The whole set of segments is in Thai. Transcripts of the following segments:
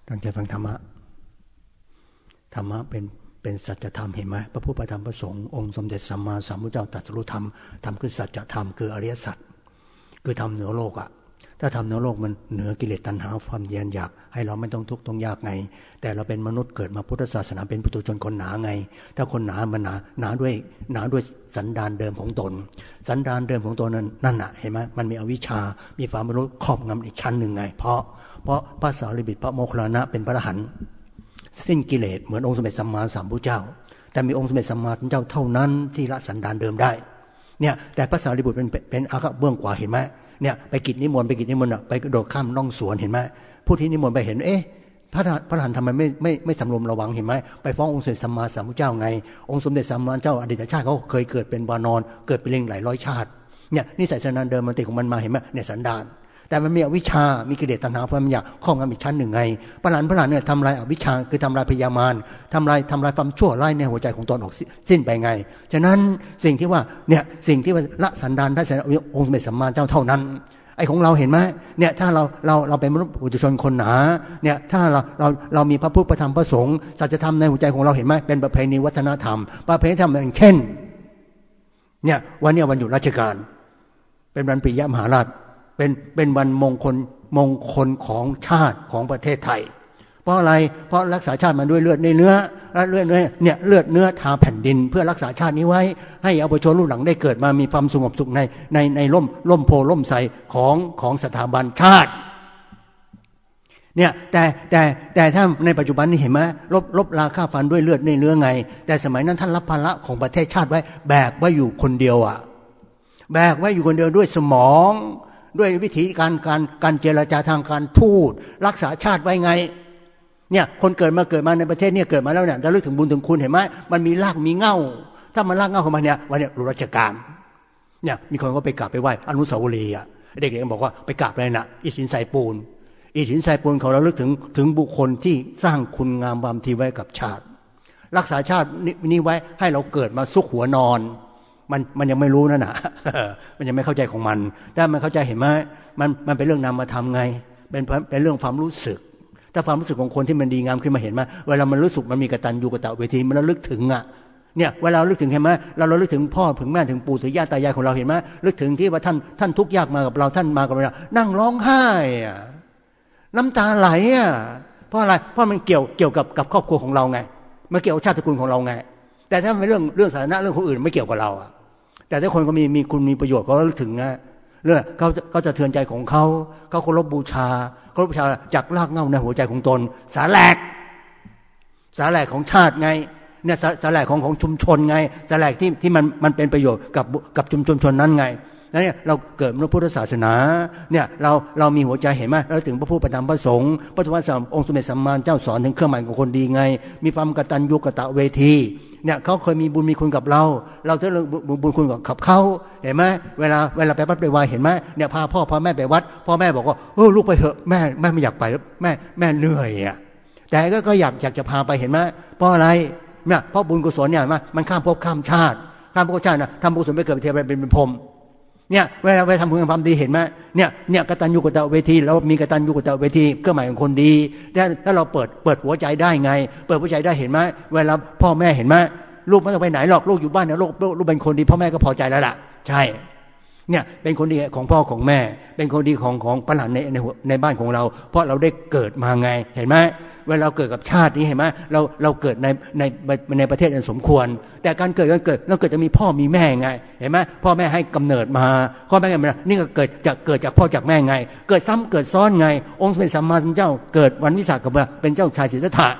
ตั้งใจฟังธรรมะธรรมะเป็นสัจธรรมเห็นไหมพระพุทธพระธรรมพระสงฆ์องค์สมเด็จสัมมาสัมพุทธเจ้าตรัสรู้ธรรมธรรมคือสัจธรรมคืออริยสัจคือธรรมเหนือโลกอ่ะถ้าธรรมเหนือโลกมันเหนือกิเลสตัณหาความเย็นอยากให้เราไม่ต้องทุกข์ต้องยากไงแต่เราเป็นมนุษย์เกิดมาพุทธศาสนาเป็นปุถุชนคนหนาไงถ้าคนหนามันหนาด้วยสันดานเดิมของตนสันดานเดิมของตนนั่นน่ะเห็นไหมมันมีอวิชชามีความไม่รู้ครอบงำอีกชั้นหนึ่งไงเพราะพระสารีบุตรพระโมคคัลลานะเป็นพระอรหันต์สิ้นกิเลสเหมือนองค์สมเด็จสัมมาสัมพุทธเจ้าแต่มีองค์สมเด็จสัมมาสัมพุทธเจ้าเท่านั้นที่ละสันดานเดิมได้เนี่ยแต่พระสารีบุตรเป็นอาฆาตเบื้องขวาเห็นไหมเนี่ยไปกิจนิมนต์ไปกระโดดข้ามน่องสวนเห็นไหมผู้ที่นิมนต์ไปเห็นพระอรหันต์ทำไมไม่สำรวมระวังเห็นไหมไปฟ้ององค์สมเด็จสัมมาสัมพุทธเจ้าไงองค์สมเด็จสัมมาสัมพุทธเจ้าอดีตชาติเขาเคยเกิดเป็นวานรเกิดเป็นลิงหลายร้อยชาติเนี่ยนิสัยสันดานเดิมมันติดของมันมาเห็นไหมเนี่ยสันดานแต่มันมีอวิชชามีกิเลสตัณหาความอยากครอบงำอีกชั้นหนึ่งไงพระอรหันต์เนี่ยทำลายอวิชชาคือทำลายพยามารทำลายความชั่วร้ายในหัวใจของตนออกสิ้นไปไงฉะนั้นสิ่งที่ว่าละสันดานได้องค์สมเด็จสัมมาสัมพุทธเจ้าเท่านั้นไอ้ของเราเห็นไหมเนี่ยถ้าเราเป็นมนุษย์ปุถุชนคนหนาเนี่ยถ้าเรามีพระพุทธพระธรรมพระสงฆ์สัจธรรมในหัวใจของเราเห็นไหมเป็นประเพณีวัฒนธรรมประเพณีธรรมอย่างเช่นเนี่ยวันนี้วันหยุดราชการเป็นวันปิยมหาราชเป็นวันมงคลของชาติของประเทศไทยเพราะอะไรเพราะรักษาชาติมาด้วยเลือดในเนื้อเลือดเนื้อทาแผ่นดินเพื่อรักษาชาตินี้ไว้ให้เยาวชนรุ่นหลังได้เกิดมามีความสงบสุขในร่มโพล่มไทรของสถาบันชาติเนี่ยแต่ถ้าในปัจจุบันนี้เห็นไหมลบราค่าฟันด้วยเลือดในเนื้อไงแต่สมัยนั้นท่านรับภาระของประเทศชาติไว้แบกไว้อยู่คนเดียวอ่ะแบกไว้อยู่คนเดียวด้วยสมองด้วยวิธีการเจรจาทางการทูตรักษาชาติไว้ไงเนี่ยคนเกิดมาในประเทศเนี่ยเกิดมาแล้วเนี่ยระลึกถึงบุญถึงคุณเห็นไหมมันมีรากมีเง่าถ้ามันรากเง่าของมันเนี่ยวันนี้รู้ราชการเนี่ยมีคนก็ไปกราบไปไหว้อนุสาวรีย์อ่ะเด็กๆบอกว่าไปกราบเลยนะอิฐหินทรายปูนเขาระลึกถึงบุคคลที่สร้างคุณงามความดีไว้กับชาติรักษาชาตินี้ไว้ให้เราเกิดมาซุกหัวนอนมันยังไม่รู้นั่นน่ะ มันยังไม่เข้าใจของมันถ้ามันเข้าใจเห็นไหมมันเป็นเรื่องนามธรรมไงเป็นเรื่องความรู้สึกถ้าความรู้สึกของคนที่มันดีงามขึ้นมาเห็นไหมเวลามันรู้สึกมันมีกตัญญูกตเวทีมันระลึกถึงอ่ะเนี่ยเวลาลึกถึงเห็นไหมเราระลึกถึงพ่อถึงแม่ถึงปู่ถึงย่าตายายของเราเห็นไหมลึกถึงที่ว่าท่านทุกข์ยากมากับเราท่านมากับเรานั่งร้องไห้อ่ะน้ำตาไหลอ่ะเพราะอะไรเพราะมันเกี่ยวกับครอบครัวของเราไงมันเกี่ยวกับชาติตระกูลของเราไงแต่ถ้าเป็นเรื่องสาธารณะเรื่องคนอื่นไม่เกี่ยวกับเราอ่ะแต่ถ้าคนก็มีคุณมีประโยชน์เขาระลึกถึงนะเรื่องเขาจะเทือนใจของเขาเคารพบูชาจากรากเหง้าในหัวใจของตนสาแหลกของชาติไงเนี่ยสาแหลกของชุมชนไงสาแหลกที่มันเป็นประโยชน์กับชุมชนนั้นไงแล้วเนี่ยเราเกิดในพุทธศาสนาเนี่ยเรามีหัวใจเห็นไหมเราถึงพระพุทธพระธรรมพระสงฆ์พระธรรมองค์สมเด็จสัมมาสัมพุทธเจ้าสอนถึงเครื่องหมายของคนดีไงมีความกตัญญูกตเวทีเนี่ยเขาเคยมีบุญมีคุณกับเราจะเรื่องบุญคุณกับเขาเห็นไหมเวลาไปวัดไปวายเห็นไหมเนี่ยพาพ่อแม่ไปวัดพ่อแม่บอกว่าลูกไปเถอะแม่ไม่อยากไปแม่เหนื่อยอ่ะแต่ก็อยากจะพาไปเห็นไหมเพราะอะไรเนี่ยเพราะบุญกุศลเนี่ยมันข้ามภพข้ามชาตินะทำบุญกุศลไปเกิดเป็นเทวดาเป็นพรหมเนี่ยเวลาไปทำบุญความดีเห็นไหมเนี่ยกตัญญูกตเวทีเรามีกตัญญูกตเวทีเครื่องหมายของคนดีถ้าเราเปิดหัวใจได้ไงเปิดหัวใจได้เห็นไหมเวลาพ่อแม่เห็นไหมลูกไม่ต้องไปไหนหรอกลูกอยู่บ้านเนี่ยลูกเป็นคนดีพ่อแม่ก็พอใจแล้วล่ะใช่เนี่ยเป็นคนดีของพ่อของแม่เป็นคนดีของพระหลานในบ้านของเราเพราะเราได้เกิดมาไงเห็นไหมเวลาเราเกิดกับชาตินี้เห็นไหมเราเกิดในประเทศอันสมควรแต่การเกิดเราเกิดจะมีพ่อมีแม่ไงเห็นไหมพ่อแม่ให้กำเนิดมาพ่อแม่มานี่ก็เกิดจากพ่อจากแม่ไงเกิดซ้ำเกิดซ้อนไงองค์สมเด็จสัมมาสัมพุทธเจ้าเกิดวันวิสาขบูชาเป็นเจ้าชายสิทธัตถะ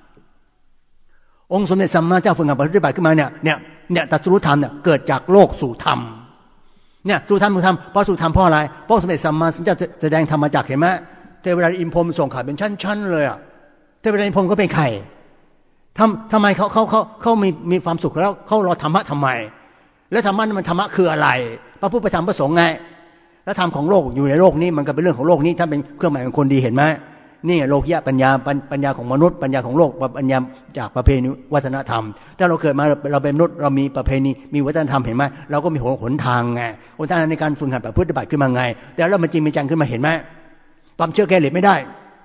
องค์สมเด็จสัมมาสัมพุทธเจ้าฝึกหัดปฏิบัติขึ้นมาเนี่ยตรัสรู้ธรรมเนี่ยเกิดจากโลกสู่ธรรมเนี่ยสู่ธรรมเพราะสู่ธรรมเพราะอะไรเพราะสมเด็จสัมมาสัมพุทธเจ้าแสดงธรรมมาจากเห็นไหมเทวดาอินพรหมส่งข่าวเป็นชั้นๆเลยอ่ะเทวดาอินพรหมก็เป็นใครทำไมเขามีความสุขแล้วเขารอธรรมะทำไมแล้วธรรมะมันธรรมะคืออะไรพระพุทธพระธรรมพระสงฆ์ไงแล้วธรรมของโลกอยู่ในโลกนี้มันก็เป็นเรื่องของโลกนี้ถ้าเป็นเครื่องหมายของคนดีเห็นไหมนี่โลกียปัญญาของมนุษย์ปัญญาของโลกปัญญาจากประเพณีวัฒนธรรมถ้าเราเกิดมาเราเป็นมนุษย์เรามีประเพณีมีวัฒนธรรมเห็นไหมเราก็มีหนทางไงหนทางในการฝึกหัดปฏิบัติขึ้นมาไงแต่แล้วมันจริงมีจังขึ้นมาเห็นไหมความเชื่อแก้เหล็กไม่ได้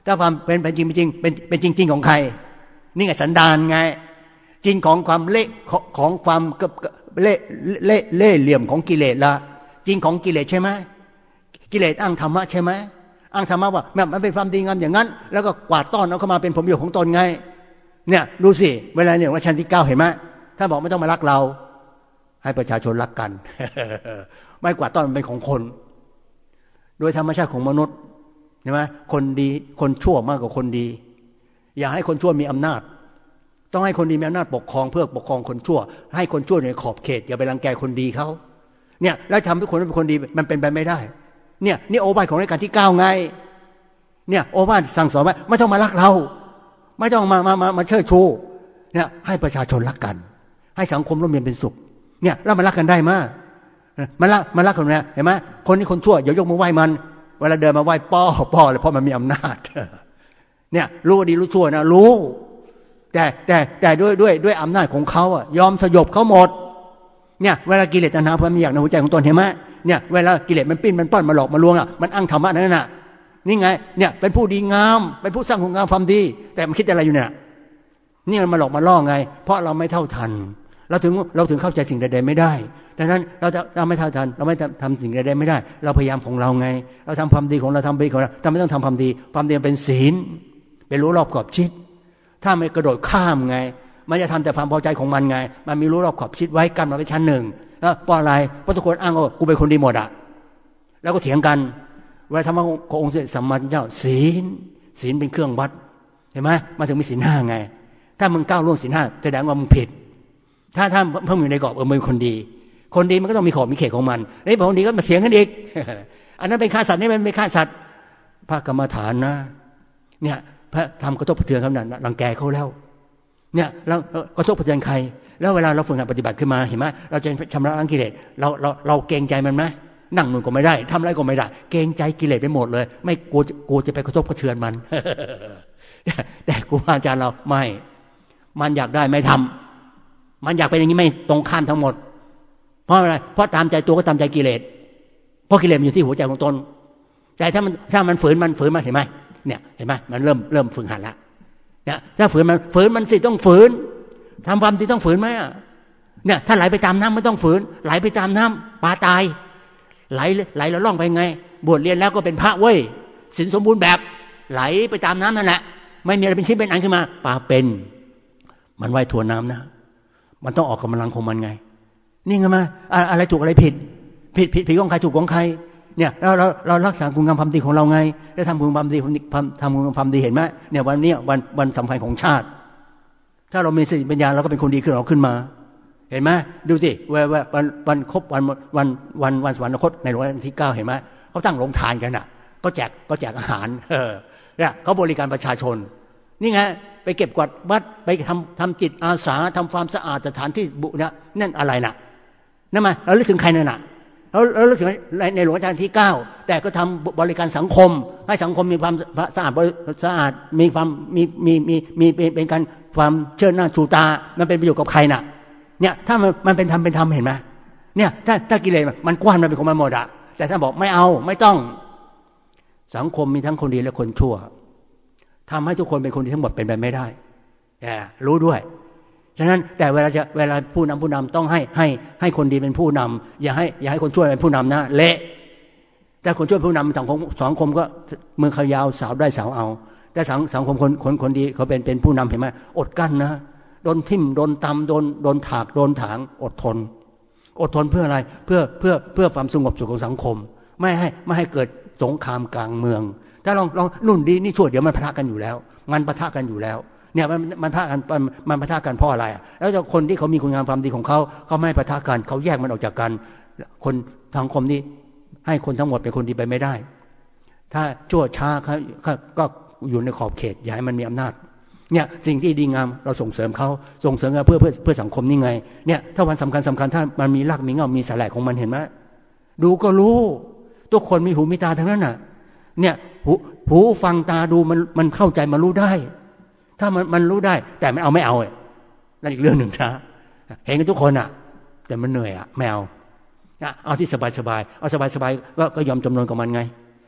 ถ้าความเป็นจริงเป็นจริงของใครนี่ไงสันดานไงจริงของความเละของความเล่เหลี่ยมของกิเลสละจริงของกิเลสใช่ไหมกิเลสอ้างธรรมะใช่ไหมอ้างธรรมะว่ามันเป็นความดีงามอย่างนั้นแล้วก็กวาดต้อนเอาเข้ามาเป็นผลประโยชน์ของตนไงเนี่ยดูสิเวลาเนี่ยรัชกาลที่ 9เห็นไหมถ้าบอกไม่ต้องมารักเราให้ประชาชนรักกัน ไม่กวาดต้อนมันเป็นของคนโดยธรรมชาติของมนุษย์ใช่ไหมคนดีคนชั่วมากกว่าคนดีอย่าให้คนชั่วมีอำนาจต้องให้คนดีมีอำนาจปกครองเพื่อปกครองคนชั่วให้คนชั่วในขอบเขตอย่าไปรังแกคนดีเขาเนี่ยแล้วทำทุกคนเป็นคนดีมันเป็นไปไม่ได้เนี่ยนี่โอวาทของรัชกาลที่ 9ไงเนี่ยโอวาทสั่งสอนว่าไม่ต้องมารักเราไม่ต้องมาเชิดชูเนี่ยให้ประชาชนรักกันให้สังคมร่มเย็นเป็นสุขเนี่ยแล้วมันรักกันได้มั้ยมันรักกันนะเห็นไหมคนที่คนชั่วอย่ายกมือไหว้มันเวลาเดินมาไหว้ป้อเลยเพราะมันมีอำนาจเนี่ยรู้ดีรู้ชั่วนะรู้แต่ด้วยอำนาจของเขายอมสยบเขาหมดเนี่ยเวลากิเลสตัณหาความอยากในหัวใจของตนเห็นไหมเนี่ยเวลากิเลสมันปิ้นมันป้อนมาหลอกมาลวงมันอ้างธรรมะนั่นน่ะนี่ไงเนี่ยเป็นผู้ดีงามเป็นผู้สร้างคุณงามความดีแต่มันคิดอะไรอยู่เนี่ยนี่มันมาหลอกมาล่อไงเพราะเราไม่เท่าทันเราถึงเข้าใจสิ่งใดๆไม่ได้ดังนั้นเราไม่เท่าทันเราไม่ทำสิ่งใดๆไม่ได้เราพยายามของเราไงเราทำความดีของเราทำดีของเราแต่ไม่ต้องทำความดีความดีเป็นศีลเป็นรู้รอบขอบชิดถ้าไม่กระโดดข้ามไงมันจะทำแต่ความพอใจของมันไงมันมีรู้รอบขอบชิดไว้กันมาไว้ชั้นหนึ่งแล้วเพราะอะไรเพราะทุกคนอ้างว่ากูเป็นคนดีหมดแล้วก็เถียงกันว่าธรรมะขององค์สัมมาสัมพุทธเจ้าศีลเป็นเครื่องวัดเห็นไหมมาถึงมีศีล 5ไงถ้ามึงก้าวล่วงศีล 5แสดงว่ามึงผิดถ้าเพิ่มอยู่ในกรอบมึงคนดีมันก็ต้องมีขอบมีเขตของมันไอ้พวกนี้ก็มาเถียงกันอีก อันนั้นเป็นฆ่าสัตว์นี่มันไม่ฆ่าสัตว์พระกรรมฐานนะเนี่ยพระทำกระทบกระเทือนเขานั้นรังแกเขาแล้วเนี่ยกระทบกระเทือนใครแล้วเวลาเราฝึกหัดปฏิบัติขึ้นมาเห็นไหมเราจะชำระล้างกิเลสเราเกรงใจมันไหมนั่งนู่นก็ไม่ได้ทำอะไรก็ไม่ได้เกรงใจกิเลสไปหมดเลยไม่กลัวจะไปกระทบกระเทือนมัน แต่ครูอาจารย์เราไม่มันอยากได้ไม่ทำมันอยากเป็นอย่างนี้ไม่ตรงข้ามทั้งหมดเพราะอะไรเพราะตามใจตัวก็ตามใจกิเลสเพราะกิเลสมันอยู่ที่หัวใจของตนแต่ถ้ามันฝืนมันเห็นไหมเนี่ยเห็นไหมมันเริ่มฝึกหัดแล้วเนี่ยถ้าฝืนมันสิต้องฝืนทำความดีต้องฝืนไหมเนี่ยถ้าไหลไปตามน้ำไม่ต้องฝืนไหลไปตามน้ำปลาตายไหลแล้วล่องไปไงบวชเรียนแล้วก็เป็นพระเว้ยศีลสมบูรณ์แบบไหลไปตามน้ำนั่นแหละไม่มีอะไรเป็นชิ้นเป็นอันขึ้นมาปลาเป็นมันว่ายทวนน้ำนะมันต้องออกกำลังของมันไงนี่ไงมาอะไรถูกอะไรผิดของใครถูกของใครเนี่ยเรารักษาคุณงามความดีของเราไงได้ทำคุณงามความดีทำคุณงามความดีเห็นไหมเนี่ยวันนี้วันสำคัญของชาติถ้าเรามีสติปัญญาเราก็เป็นคนดีขึ้นเราขึ้นมาเห็นไหมดูสิวันครบวันสวรรคตในหลวงรัชกาลที่ 9เห็นไหมเขาตั้งโรงทานกันก็แจกอาหารเนี่ยเขาบริการประชาชนนี่ไงไปเก็บกวาดวัดไปทำจิตอาสาทำความสะอาดสถานที่บุญนั่นอะไรน่ะนั่นมาเราเลือกถึงใครนั่นน่ะเราเลือกถึงในหลวงรัชกาลที่ 9แต่ก็ทำบริการสังคมให้สังคมมีความสะอาดมีความมีเป็นการความเชิดหน้าชูตามันเป็นประโยชน์กับใครน่ะเนี่ยถ้ามันเป็นธรรมเห็นไหมเนี่ยถ้ากิเลสมันกว้านมันเป็นของมันหมดแต่ถ้าบอกไม่เอาไม่ต้องสังคมมีทั้งคนดีและคนชั่วทำให้ทุกคนเป็นคนดีทั้งหมดเป็นไปไม่ได้รู้ด้วยฉะนั้นแต่เวลาผู้นำต้องให้คนดีเป็นผู้นำอย่าให้คนชั่วเป็นผู้นำนะเละแต่คนชั่วผู้นำสังคมก็มือขยาวสาวได้สาวเอาแต่สังคมคนดีเขาเป็นผู้นำเห็นไหมอดกั้นนะโดนทิ่มโดนตำโดนถากโดนถางอดทนเพื่ออะไรเพื่อความสงบสุขของสังคมไม่ให้เกิดสงครามกลางเมืองถ้าลองนุ่นดีนี่ชั่วเดี๋ยวมันปะทะกันอยู่แล้วมันปะทะกันอยู่แล้วเนี่ยมันปะทะกันเพราะอะไรแล้วคนที่เขามีคุณงามความดีของเขาไม่ปะทะกันเขาแยกมันออกจากกันคนสังคมนี้ให้คนทั้งหมดเป็นคนดีไปไม่ได้ถ้าชั่วช้าก็อยู่ในขอบเขตอย่าให้มันมีอำนาจเนี่ยสิ่งที่ดีงามเราส่งเสริมเขาส่งเสริมเพื่อสังคมนี่ไงเนี่ยถ้าวันสำคัญถ้ามันมีรากมีเงามีสลายของมันเห็นไหมดูก็รู้ทุกคนมีหูมีตาทั้งนั้นน่ะเนี่ยหูฟังตาดูมันเข้าใจมันรู้ได้ถ้ามันรู้ได้แต่มันเอาไม่เอานั่นอีกเรื่องหนึ่งนะเห็นกันทุกคนแต่มันเหนื่อยไม่เอาที่สบายเอาสบายก็ยอมจำนนกับมันไง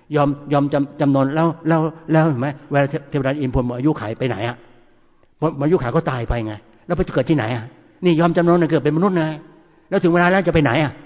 ยอมจำนนแล้วเห็นไหมเวลาเทวดาอินพรหมอายุขัยไปไหนอ่ะอายุขัยก็ตายไปไงแล้วไปเกิดที่ไหนอ่ะนี่ยอมจำนนเกิดเป็นมนุษย์ไงแล้วถึงเวลาแล้วจะไปไหนอ่ะ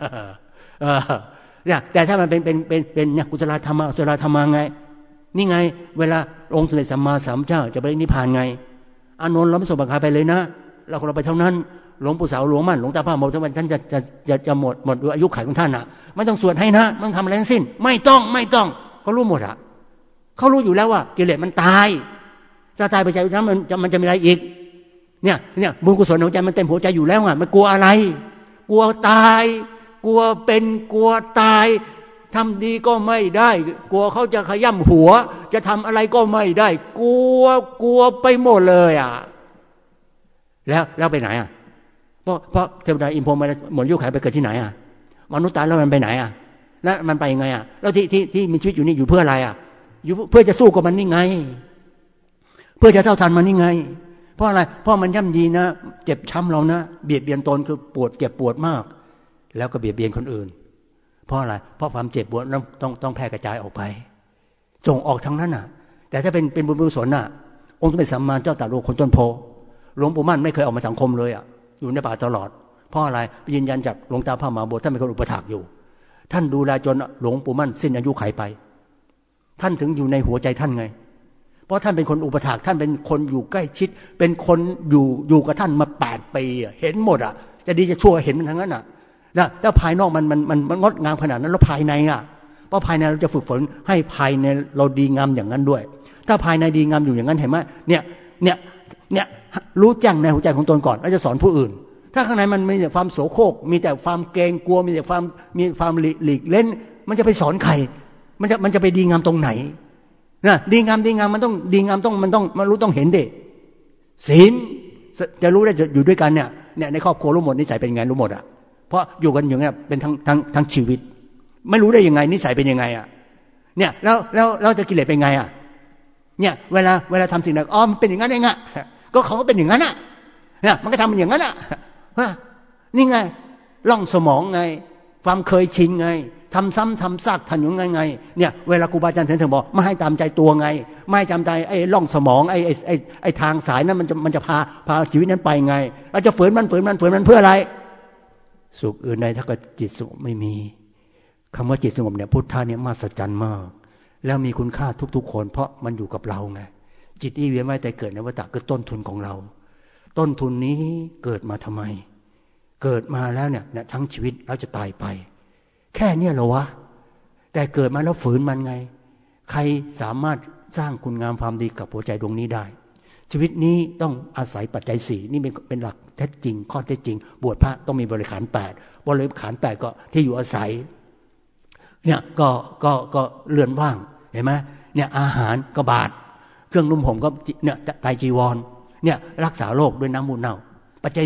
เนี่ยแต่ถ้ามันเป็นเนี่ยกุศลธรรมะอกุศลธรรมะไงนี่ไงเวลาองค์สมเด็จสัมมาสัมพุทธเจ้าจะไปนิพพานไงอานนท์เราไม่ส่งบังคับไปเลยนะเราไปเท่านั้นหลวงปู่เสาหลวงมั่นหลวงตาพระโมท่านจะหมดอายุขัยของท่านอ่ะไม่ต้องสวดให้นะไม่ต้องทำอะไรทั้งสิ้นไม่ต้องเขารู้หมดอ่ะเขารู้อยู่แล้วว่ากิเลสมันตายถ้าตายไปใจนั้นมันจะมีอะไรอีกเนี่ยบุญกุศลของใจมันเต็มหัวใจอยู่แล้วอ่ะมันกลัวอะไรกลัวตายกลัวเป็นกลัวตายทำดีก็ไม่ได้กลัวเขาจะขย่ำหัวจะทำอะไรก็ไม่ได้กลัวไปหมดเลยอ่ะแล้วไปไหนอ่ะเพราะเทวดาอินพรหมหมดอายุขัยไปเกิดที่ไหนอ่ะมนุษย์ตายแล้วมันไปไหนอ่ะแล้วมันไปยังไงอ่ะแล้วที่มีชีวิตอยู่นี่อยู่เพื่ออะไรอ่ะอยู่เพื่อจะสู้กับมันนี่ไงเพื่อจะเท่าทันมันนี่ไงเพราะอะไรเพราะมันย่ำยีนะเจ็บช้ำเรานะเบียดเบียนตนคือเจ็บปวดมากแล้วก็เบียดเบียนคนอื่นเพราะอะไรเพราะความเจ็บปวดต้องแพร่กระจายออกไปส่งออกทั้งนั้นน่ะแต่ถ้าเป็นบุญกุศลน่ะองค์สมเด็จสัมมาสัมพุทธเจ้าตรัสรู้คนต้นโพหลวงปู่มั่นไม่เคยออกมาสังคมเลยอ่ะอยู่ในป่าตลอดเพราะอะไรยืนยันจากหลวงตาพระมหาบัวท่านเป็นคนอุปถากอยู่ท่านดูแลจนหลวงปู่มั่นสิ้นอายุขัยไปท่านถึงอยู่ในหัวใจท่านไงเพราะท่านเป็นคนอุปถากท่านเป็นคนอยู่ใกล้ชิดเป็นคนอยู่กับท่านมา8 ปีเห็นหมดอ่ะจะดีจะชั่วเห็นมันทั้งนั้นอ่ะนะแล้วภายนอกมันงดงามขนาดนั้นแล้วภายในอ่ะเพราะภายในเราจะฝึกฝนให้ภายในเราดีงามอย่างนั้นด้วยถ้าภายในดีงามอยู่อย่างนั้นเห็นไหมเนี่ยรู้แจ้งในหัวใจของตนก่อนแล้วจะสอนผู้อื่นถ้าข้างในมันมีแต่ความโสโครกมีแต่ความเกรงกลัวมีแต่ความหลีกเล่นมันจะไปสอนใครมันจะไปดีงามตรงไหนนะดีงามมันต้องดีงามมันต้องรู้ต้องเห็นดิศีลจะรู้ได้จะอยู่ด้วยกันเนี่ยในครอบครัวรู้หมดนิสัยเป็นยังไงรู้หมดอ่ะเพราะอยู่กันอย่างเงี้ยเป็นทั้งชีวิตไม่รู้ได้ยังไงนิสัยเป็นยังไงอ่ะเนี่ยแล้วจะกิเลสเป็นไงอ่ะเนี่ยเวลาทำสิ่งใดมันเป็นอย่างนั้นเองอ่ะก็เขาก็เป็นอย่างนั้นอ่ะเนี่ยมันก็ทำอย่างนั้นอ่ะนี่ไงล่องสมองไงความเคยชินไงทำซ้ำทำซากทันอยู่ไงเนี่ยเวลาครูบาอาจารย์ถึงบอกไม่ให้ตามใจตัวไงไม่ให้จำใจไอ้ล่องสมองไอ้ทางสายนั้นมันจะพาชีวิตนั้นไปไงเราจะฝืนมันเพื่ออะไรสุขอื่นใดถ้าเกิดจิตสงบไม่มีคำว่าจิตสงบเนี่ยพุทธะเนี่ยมหัศจรรย์มากแล้วมีคุณค่าทุกๆคนเพราะมันอยู่กับเราไงจิตที่เวียนว่ายแต่เกิดในวัฏฏะคือต้นทุนของเราต้นทุนนี้เกิดมาทำไมเกิดมาแล้วเนี่ยทั้งชีวิตเราจะตายไปแค่นี้เหรอวะแต่เกิดมาแล้วฝืนมันไงใครสามารถสร้างคุณงามความดีกับหัวใจดวงนี้ได้ชีวิตนี้ต้องอาศัยปัจจัย4นี่เป็นหลักแท้จริงข้อเท็จจริงบวชพระต้องมีบริขาร8บริขาร8ก็ที่อยู่อาศัยเนี่ยก็เรือนว่างเห็นไหมเนี่ยอาหารก็บาทเครื่องนุ่มห่มก็เนี่ยไตรจีวรเนี่ยรักษาโรคด้วยน้ำมูลเน่าปัจจัย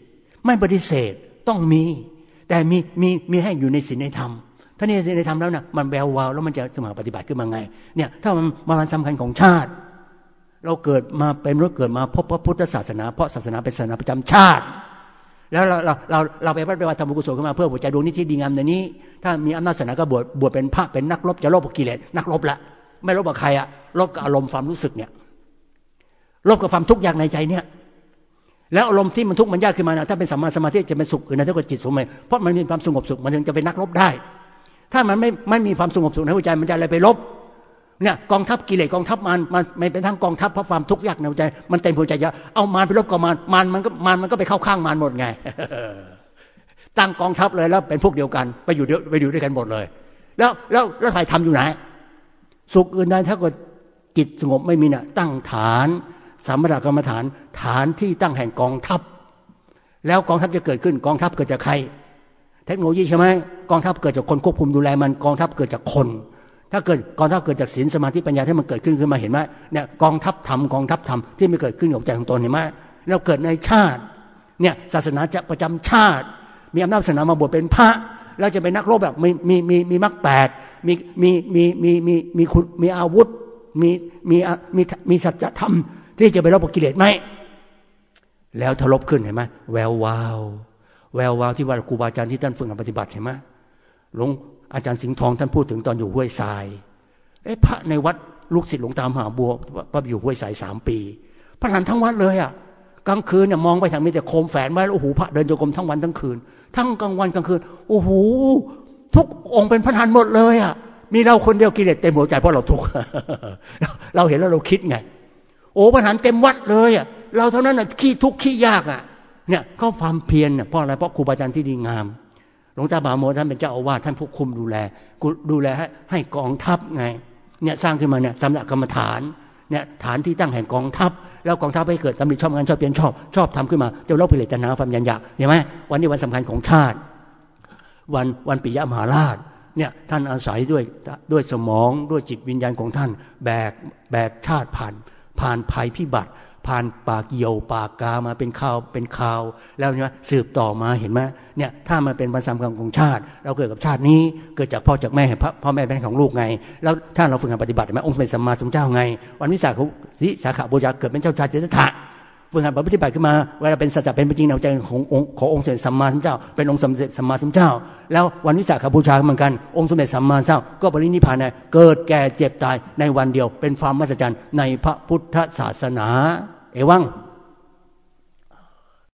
4ไม่ปฏิเสธต้องมีแต่มีให้อยู่ในศีลในธรรมถ้าในศีลในธรรมแล้วนะมันแวววาวแล้วมันจะสมาปฏิบัติขึ้นมาไงเนี่ยถ้ามันสำคัญของชาติเราเกิดมาเป็นมนุษย์เกิดมาพบพระพุทธศาสนาเพราะศาสนาเป็นศาสนาประจำชาติแล้วเราไปปฏิบัติทำบุญกุศลขึ้นมาเพื่อหัวใจดวงนี้ที่ดีงามในนี้ถ้ามีอำนาจศาสนาก็บวชเป็นพระเป็นนักรบจะรบกับกิเลสนักรบละไม่รบกับใครอะรบกับอารมณ์ความรู้สึกเนี่ยรบกับความทุกข์ยากในใจเนี่ยแล้วอารมณ์ที่มันทุกข์มันยากขึ้นมานะถ้าเป็นสัมมาสมาธิจะเป็นสุขอื่นนะถ้าเกิดจิตสงบเพราะมันมีความสงบสุขมันถึงจะเป็นนักรบได้ถ้ามันไม่มีความสงบสุขในหัวใจมันจะอะไรไปรบเนี่ยกองทัพกิเลสกองทัพมันเป็นทั้งกองทัพเพราะความทุกข์ยากในหัวใจมันเต็มหัวใจเยอะเอามารไปรบกับมันก็ไปเข้าข้างมารหมดไง ตั้งกองทัพเลยแล้วเป็นพวกเดียวกันไปอยู่ด้วยกันหมดเลยแล้วใครทำอยู่ไหนสุขอื่นใดถ้าเกิดจิตสงบไม่มีน่ะตั้งฐานสัมมากรรมฐานที่ตั้งแห่งกองทัพแล้วกองทัพจะเกิดขึ้นกองทัพเกิดจากใครเทคโนโลยีใช่ไหมกองทัพเกิดจากคนควบคุมดูแลมันกองทัพเกิดจากคนถ้าเกิดกองทัพเกิดจากศีลสมาธิปัญญาที่มันเกิดขึ้นมาเห็นไหมเนี่ยกองทัพธรรมที่มันเกิดขึ้นกับใจของตนเห็นไหมแล้วเกิดในชาติเนี่ยศาสนาจะประจำชาติมีอำนาจศาสนามาบวชเป็นพระแล้วจะเป็นนักรบแบบมีมรรค8มีอาวุธมีสัจธรรมที่จะไปรบกับกิเลสไหมแล้วทลบขึ้นเห็นไหมแวววาวที่ว่าครูบาอาจารย์ที่ท่านฝึกปฏิบัติเห็นไหมหลวงอาจารย์สิงห์ทองท่านพูดถึงตอนอยู่ห้วยทรายพระในวัดลูกศิษย์หลวงตามหาบัวพระอยู่ห้วยทราย3 ปีพระหันทั้งวัดเลยอ่ะกลางคืนเนี่ยมองไปทางมีแต่โคมแฝนไว้โอ้โหพระเดินโยกรมทั้งวันทั้งคืนทั้งกลางวันกลางคืนโอ้โหทุกองค์เป็นพระหันหมดเลยอ่ะมีเราคนเดียวกิเลสเต็มหัวใจเพราะเราทุกข์ เราเห็นแล้วเราคิดไงโอ้พระหันเต็มวัดเลยอ่ะเราเท่านั้นน่ะขี้ทุกข์ขี้ยากอ่ะเนี่ยเขาความเพียรเนี่ยเพราะอะไรเพราะครูบาอาจารย์ที่ดีงามหลวงตาบาโมท่านเป็นเจ้าอาวาสท่านผู้คุมดูแลให้กองทัพไงเนี่ยสร้างขึ้นมาเนี่ยสำนักกรรมฐานเนี่ยฐานที่ตั้งแห่งกองทัพแล้วกองทัพให้เกิดตำริชอบงานชอบเปลี่ยนชอบทำขึ้นมาจะเล่าพิเรตนาความยันยะเห็นไหมวันนี้วันสำคัญของชาติวันปิยมหาราชเนี่ยท่านอาศัยด้วยสมองด้วยจิตวิญญาณของท่านแบกชาติผ่านภัยพิบัติผ่านปากเหยี่ยวปากกามาเป็นข่าวแล้วเนี่ยสืบต่อมาเห็นไหมเนี่ยถ้ามันเป็นวันสำคัญของชาติเราเกิดกับชาตินี้เกิดจากพ่อจากแม่พ่อแม่เป็นของลูกไงแล้วถ้าเราฝึกงานปฏิบัติไหมองค์สมเด็จสัมมาสัมพุทธเจ้าไงวันวิสาขบูชาเกิดเป็นเจ้าชายสิทธัตถะฝึกงานปฏิบัติขึ้นมาเวลาเป็นสัจจะเป็นจริงในใจขององค์สมเด็จสัมมาสัมพุทธเจ้าเป็นองค์สมเด็จสัมมาสัมพุทธเจ้าแล้ววันวิสาขบูชาเหมือนกันองค์สมเด็จสัมมาสัมพุทธเจ้าก็ปรินิพพานเกิดแก่เจ็บตายในวันเดียวเป็นความมหัศจรรย์ในพระพุทธศาสนาเอวัง